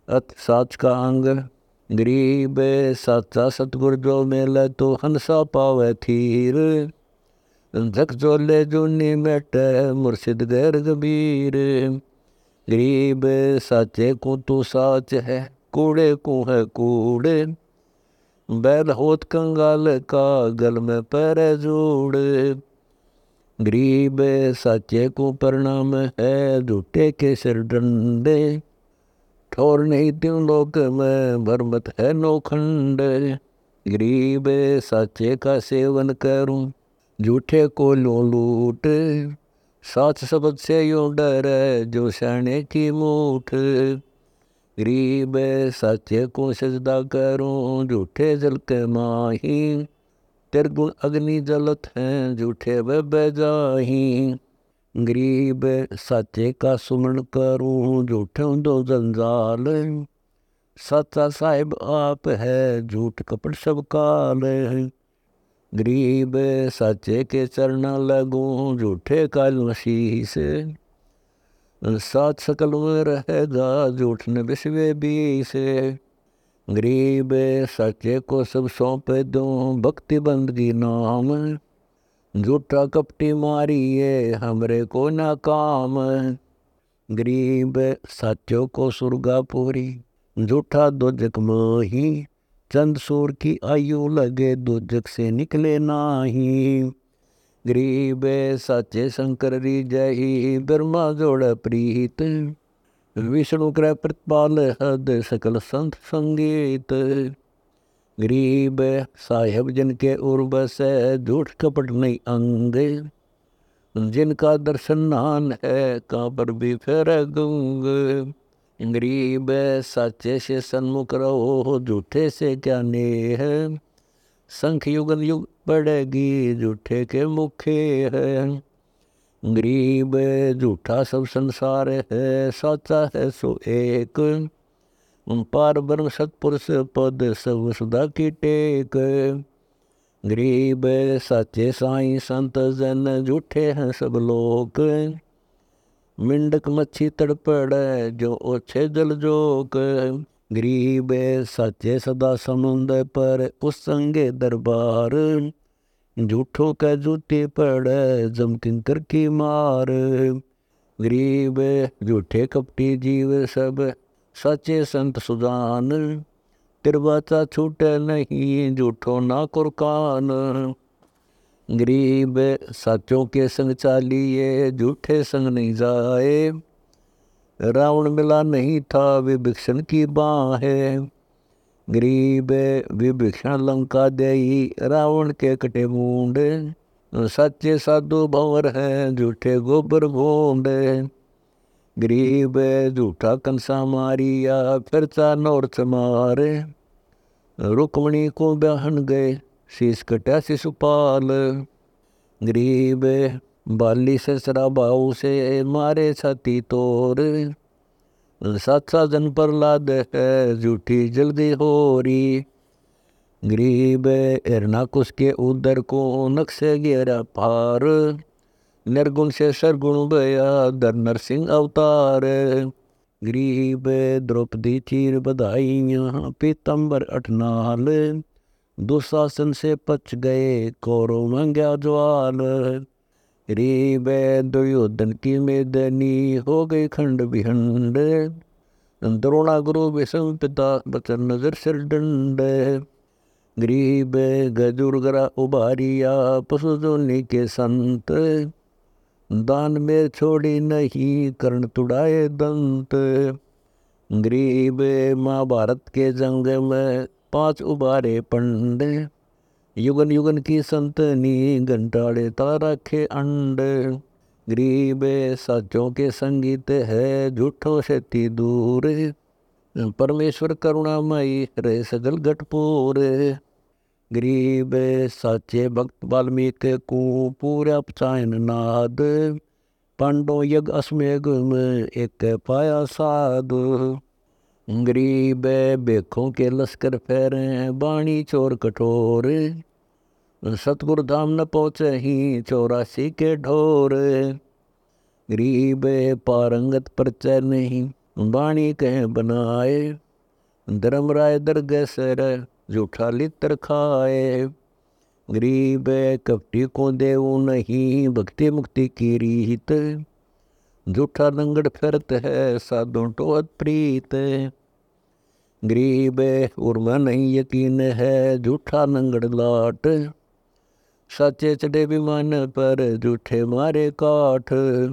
अत साच का अंग। गरीब साचा सतगुर जो मेले तो हंसा पावे थीर। झक जोले जूनी मेट मुर्शिद गैर गबीर। गरीब साचे को तू साच है, कूड़े को है कूड़े। बैल होत कंगाल का गल में पैरे जोड़। गरीब साचे को प्रणाम है, झूठे के सिर डंडे। ठोर नहीं त्यों लोक में भरमत है नौखंड। गरीब साचे का सेवन करूं, झूठे को लो लूट। साच शब्द से यूं डरे जो सैने की मूठ। गरीब साचे को सजदा करूं, झूठे जल के माही। तिरगुण अग्नि जलत हैं, झूठे वे जाही। गरीब साचे का सुमन करूं, झूठों दो जंजाल। साचा साहिब आप है, झूठ कपट सब काल। गरीब साचे के चरणा लगूं, झूठे काल शीस। साच सकल में रहेगा, झूठ न बिसवे बीस। गरीब साचे को सब सौंपे दूं, भक्ति बंदगी नाम। झूठा कपटी मारिए, हमरे को ना काम। गरीब साचो को सुरगापुरी, झूठा दोजक मोही। चंद सूर की आयु लगे, दोजक से निकले नाही। गरीब साचे शंकर रिजही, ब्रह्मा जोड़ प्रीत। विष्णु कृ प्रतिपाल हद, सकल संत संगीत। गरीब साहेब जिनके उर्बस है, झूठ कपट नहीं अंग। जिनका दर्शन नान है, कहाँ पर भी फेर गुंग। गरीब साचे से सन्मुख रहो, झूठे से क्या नेह। संख युगन युग पड़ेगी, झूठे के मुखे है। गरीब झूठा सब संसार है, साचा है सो एक। पार ब्रह्म सतपुरुष पद, सब सदा की टेक। गरीब साचे साईं संत जन, झूठे हैं सब लोग। मिंडक मच्छी तड़पड़, जो ओछे जल जोक। गरीब साचे सदा समुंद पर, उस संगे दरबार। झूठों का जूती पड़, जम किंकर की मार। गरीब झूठे कपटी जीव सब, साचे संत सुजान। तिरवाचा छूटे नहीं, झूठो ना कुरकान। गरीब साचों के संग चालिए, झूठे संग नहीं जाए। रावण मिला नहीं था, विभीषण की बाहें। गरीब विभीषण लंका देई, रावण के कटे मूंड। सच्चे साधु भंवर हैं, झूठे गोबर भोंड। गरीब झूठा कंसा मारिया, फिरता नौर मारे। रुक्मणी को बहन गए, शीश कटा शिशुपाल। गरीब बाली से शराबाऊ से, मारे छाती तोर। साचा जन प्रहलाद है, झूठी जल्दी होरी। गरीब हिरणाकुश के उदर को, नक्शे गिरा पार। निर्गुण से सरगुण भया, धर नरसिंह अवतार। गरीब द्रौपदी चीर बधाइयाँ, पीतम्बर अठनाल। दुशासन से पच गए, कौरव मंग्या ज्वाल। गरीब दुर्योधन की मेदनी, हो गई खंड बिहंड। द्रोणा गुरु विषम पिता, बचन नजर सिर दंड। गरीब गजुर्गरा उबारिया, पशु जोनी के संत। दान में छोड़ी नहीं, कर्ण तुड़ाए दंत। गरीब महाभारत के जंग में, 5 उबारे पंड। युगन युगन की संतनी, घंटाड़े तारा खे अंड। गरीब साचों के संगीत है, झूठों से ती दूर। परमेश्वर करुणामयी, रहे सगल घटपूर। गरीब साचे भक्त वाल्मीकि को, पूरा पचायन नाद। पांडव यज्ञ अश्वमेघ में, एक पाया साध। गरीब बेखों के लश्कर फेरे, बाणी चोर कठोर। सतगुरु धाम न पहुँचे ही, 84 के ढोर। गरीब पारंगत परचय नहीं, बाणी कह बनाए, धर्म राय दरगह सर झूठा लित्र खाए। गरीब कपटी को देऊ नहीं, भक्ति मुक्ति की रीत, झूठा लंगड़ फिरत है साधु टोहत प्रीत। गरीब उर्मा नहीं यकीन है, झूठा लंगड़ लाट, साचे चढ़े विमान पर झूठे मारे काठ।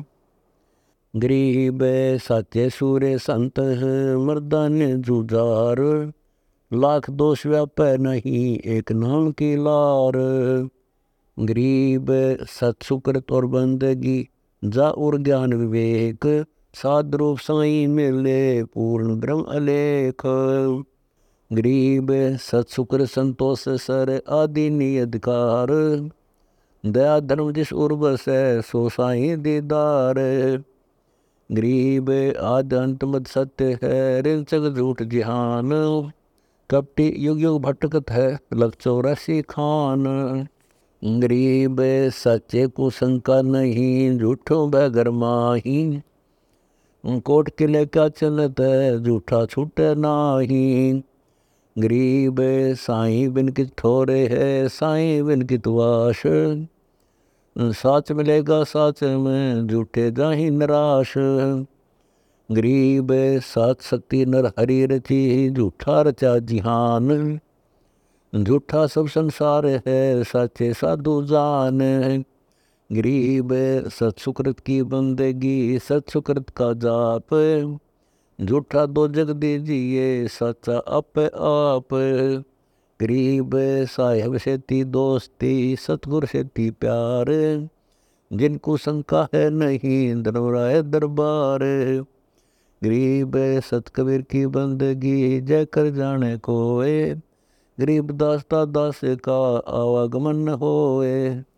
गरीब साचे सूरे संत मर्दान जुझार, लाख दोष व्यापै नहीं एक नाम की लार। गरीब सत सुकृत और बंदगी, जा और ज्ञान विवेक, साध रूप साई मिले पूर्ण ब्रह्म अलेख। गरीब सत सुकृत संतोष सर आदि नियधिकार, दया धर्म जिस उर्वस है सो साई दीदार। गरीब आद्य अंत मद सत्य है, रिंचक झूठ जिहान, कपटी युग युग भटकत है लग 84 खान। गरीब सच्चे को शंका नहीं, झूठों बैगर माही, कोट किले क्या चलत है झूठा छूटे नाही। गरीब साईं बिन कित ठोरे है, साईं बिन कित वास, साच मिलेगा साच में झूठे जाहि निराश। गरीब सात शक्ति नर हरि रची, झूठा रचा जिहान, झूठा सब संसार है साचे साधु जान। गरीब सत्सुकृत की बंदगी, सत्सुकृत का जाप, झूठा दो जग दीजिए सच्चा आप आप। गरीब साहेब से ती दोस्ती, सतगुर से ती प्यार, जिनको शंका है नहीं धर्मराय दरबार। गरीब सत कबीर की बंदगी, जय कर जाने कोए, गरीब दासता दास का आवागमन होए।